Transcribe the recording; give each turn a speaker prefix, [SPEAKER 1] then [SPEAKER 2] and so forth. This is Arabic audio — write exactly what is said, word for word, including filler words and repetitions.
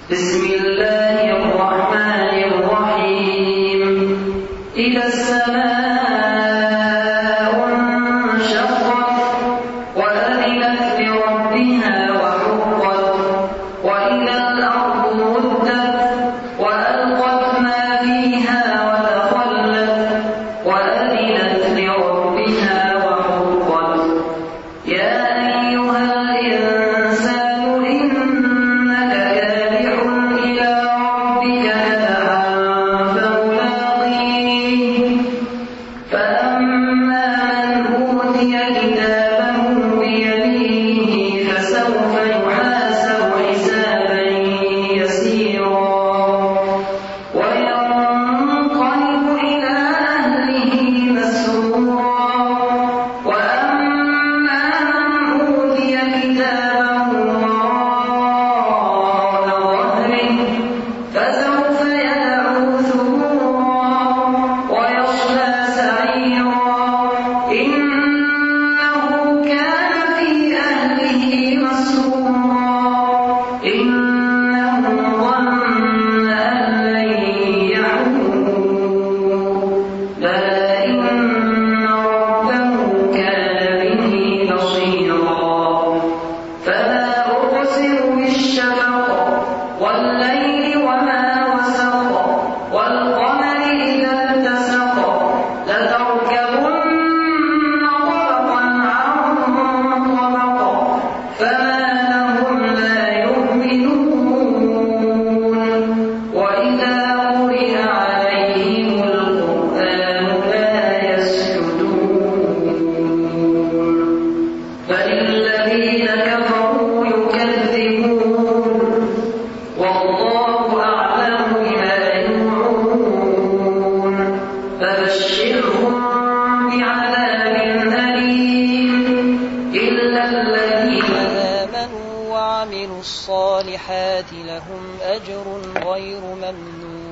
[SPEAKER 1] بسم الله الرحمن الرحيم إذا السماء انشقت وأذنت لربها وحقت وإذا الأرض مدت وألقت ما فيها وتخلت وأذنت لربها وحقت يا أيها الإنسان إنك كادح إلى ربك كدحا فملاقيه فأما من أوتي كتابه بيمينه فسوف يحاسب حسابا يسيرا وينقلب إلى أهله مسرورا وأما من أوتي كتابه وراء ظهره فسوف يدعو ثبورا ويصلى سعيرا إنه كان في أهله مسرورا إنه ظن أن لن يحور بلى إن ربه كان به بصيرا فلا أقسم بالشفق والليل وما وسق والقمر إذا اتسق لتركبن طبقا عن طبق فما لهم لا يؤمنون وإذا قرئ عليهم القرآن لا يسجدون بل الذين كفروا يكذبون والله أعلم بما يوعون فبشرهم بعذاب أليم إلا الذين
[SPEAKER 2] آمنوا وعملوا الصالحات لهم أجر غير ممنون